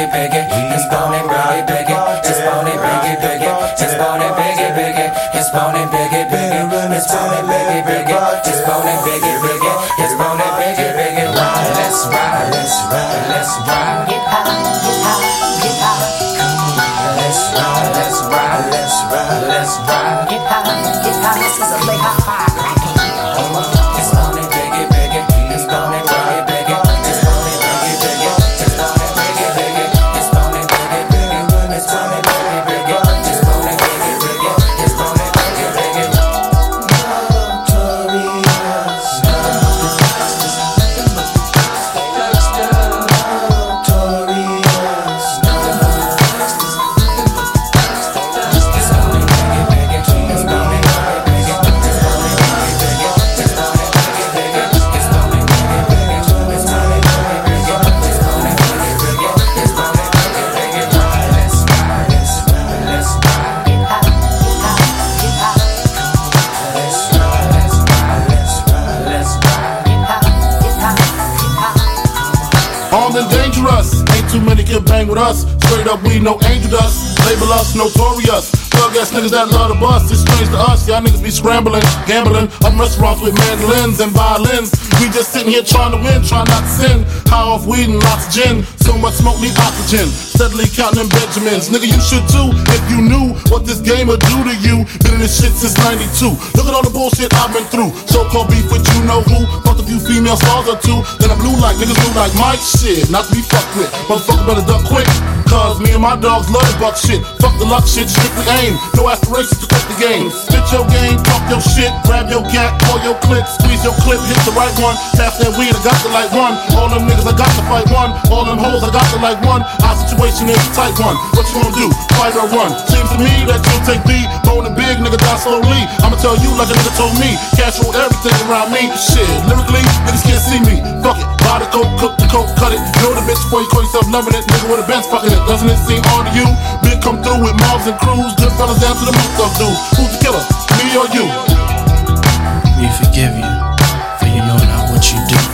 biggie, biggie. It's bone it, biggie, biggie. It's bone it, biggie, biggie. It's bone it, biggie, biggie. It's bone it, biggie, biggie. It's bone it, biggie, biggie. It's bone it, biggie, biggie. It's bone it, biggie, biggie. Ride, let's ride, let's ride, let's ride. Get high, get high, get high. Come on, let's ride, let's ride, let's ride, let's ride. Get high, get high. This is a big high. It's bone it, biggie, biggie. It's bone it, biggie, biggie. It's bone it, biggie, biggie. It's bone it, biggie, biggie. It's bone it, biggie, biggie. It's bone it, biggie, biggie. It's bone it, biggie, biggie. It's bone it, biggie, biggie. Armed and dangerous, ain't too many can bang with us. Straight up, we no angel dust. Label us notorious. Thug ass niggas that love to bust. It's strange to us, y'all niggas be scrambling, gambling. I'm restaurants with mandolins and violins. We just sitting here trying to win, trying not to sin. High off weed and lots of gin. So much smoke, need oxygen. Steadily counting them Benjamins. Nigga, you should too, if you knew what this game would do to you. Been in this shit since 92. Look at all the bullshit I've been through. So-called beef with you know who. Fucked a few female stars or two. Then I blew like niggas blew like Mike. Shit, not to be fucked with. Motherfucker better duck quick. Cause me and my dogs love the buck shit. Fuck the luck shit, strictly aim. No aspirations to quit the game. Spit your game, talk your shit. Grab your gat, call your clip. Squeeze your clip, hit the right one. Pass that weed, I got the like one. All them niggas, I got to fight one. All them hoes, I got to like one. Our situation is a tight one. What you gonna do? Fight or run? Seems to me that you'll take the bone and big, nigga, die slowly. I'ma tell you like a nigga told me. Cash roll everything around me. Shit, lyrically, niggas can't see me. Fuck it, buy the coke, cook the coke, cut it. Know the bitch before you call yourself loving it. Nigga with a Benz fucking it. Doesn't it seem odd to you? Big come through with mobs and crews. Good fellas down to the most of dudes. Who's the killer? Me or you? We forgive you, for you know not what you do.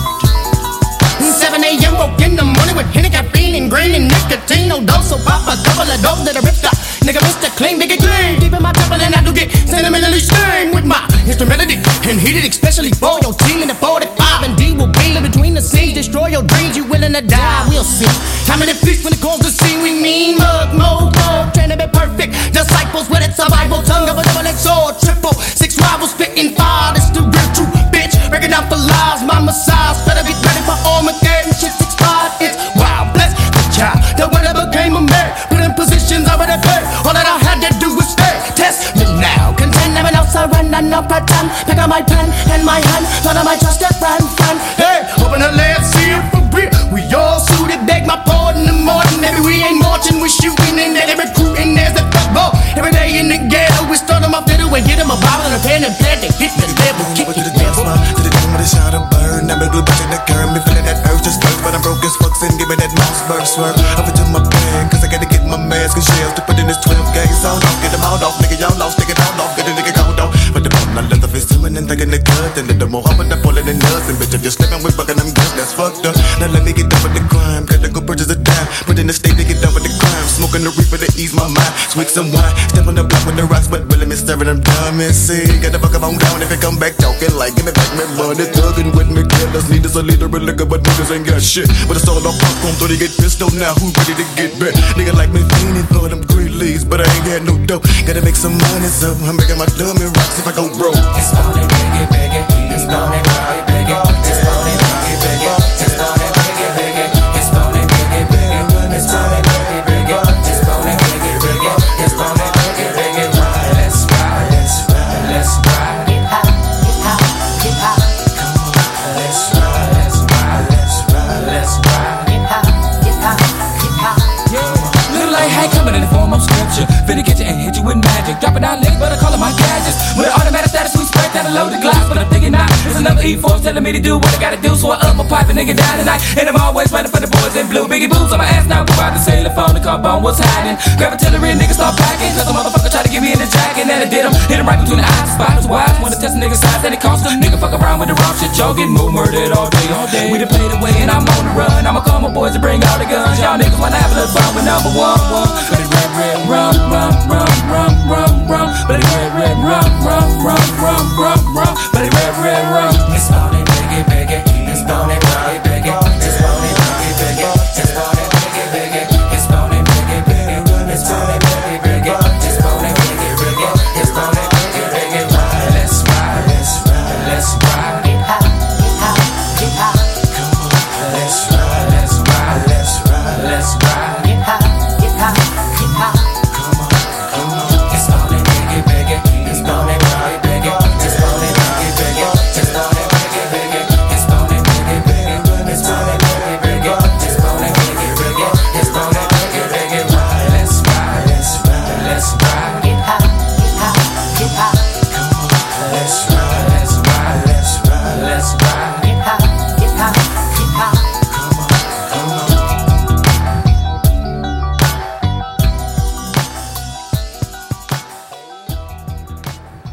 7 a.m. woke in the morning with Henny, caffeine, and green and nicotine. No dose, so pop a couple of dope that I ripped up. Nigga, Mr. Clean, nigga clean. Deep in my temple and I do get sentimentally stained with my instrumentality. And heated especially for your team in the 45. And D will be in between the scenes. Destroy your dreams, you willing to die, we'll see. How many feast when it calls the scene we mean? Mug, mold, trying to be perfect. Disciples with it, survival, tongue of a double-edged sword. Triple, 6 rivals spitting fire. That's the real true bitch. Breaking down for lies, my massage. Better be ready for Armageddon. Shit's expired, it's wild. Bless the child that when I became a man. Put in positions already paid. All that I had to do was stay. Test me now. Contend, never else I run, and no pretend. Pick up my pen and my hand. None of my trusted friend. Hey, open the last seal for real. We all suited, beg my pardon in the morning. Maybe we ain't marching, we shooting in there. Recruiting, there's the football. Every day in the ghetto, we start them up fiddle and get them a bottle and a pen and pad to hit the level. Kick the devil. To the dome with a shot of burn. I'm a blue bitch in the curve. Me feeling that urge to splurge, but I'm broke as fuck. And give me that mouse bird swerve. Up into my bag, cause I gotta get my mask and shells to put in this 12 gauge sound off. Get them all off, nigga, y'all lost, take it all off. Get a nigga called off. But the bottom, I let the fist swimming and thinking the cut. And the more up and the pulling and nothing. Bitch, if you're slipping with bucking, I'm good, that's fucked up. Now let me get done with the crime. Gotta go purchase a dime. Put in the state to get done with the crime. Smoking the reaper to ease my mind. Swig some wine. Step on the block with the rocks, but really me staring them dumb and see. Get the fuck up on down if it come back talking like give me back my money. Thugging with me, killers need us a leader of liquor, but niggas ain't got shit. But it's all off popcorn, so they get pissed on now. Who ready to get back? Nigga like me fiending for them green leaves, but I ain't got no dough. Gotta make some money, so I'm making my dummy rocks if I go broke. It's bone it, biggie, biggie. It's bone it, biggie, biggie. It's bone it, biggie, biggie. It's bone it, biggie, biggie. It's bone it, biggie, biggie. It's bone it, biggie, biggie. It's bone it, biggie, biggie. It's bone it, biggie, biggie. Ride, let's ride, let's ride, let's ride. Get high, get high, get high. Come on, let's ride, let's ride, let's ride, let's ride. Get high, get high, get high. Little like hay coming in the form of scripture. Finna get you and hit you with magic. Dropping down legs, but I call it my gadgets. With an automatic status, we spread down a loaded glass. But I'm thinking now, it's another E4 telling me to do what I gotta do. So I up my pipe and nigga down tonight. And I'm always running for the boys in blue. Biggie boobs on my ass now. Go out the cellular phone, the car bone, what's happening? Grab artillery and niggas start packing. Cause a motherfucker try to get me in the jacket. And I did him, hit him right between the eyes. Spot was wise, wanna test a nigga's size. That it cost him. Nigga fuck around with the wrong shit. Y'all getting murdered all day, all day. We done played away and I'm on the run. I'ma call my boys to bring all the guns. Y'all niggas wanna have a the bomb with number one. But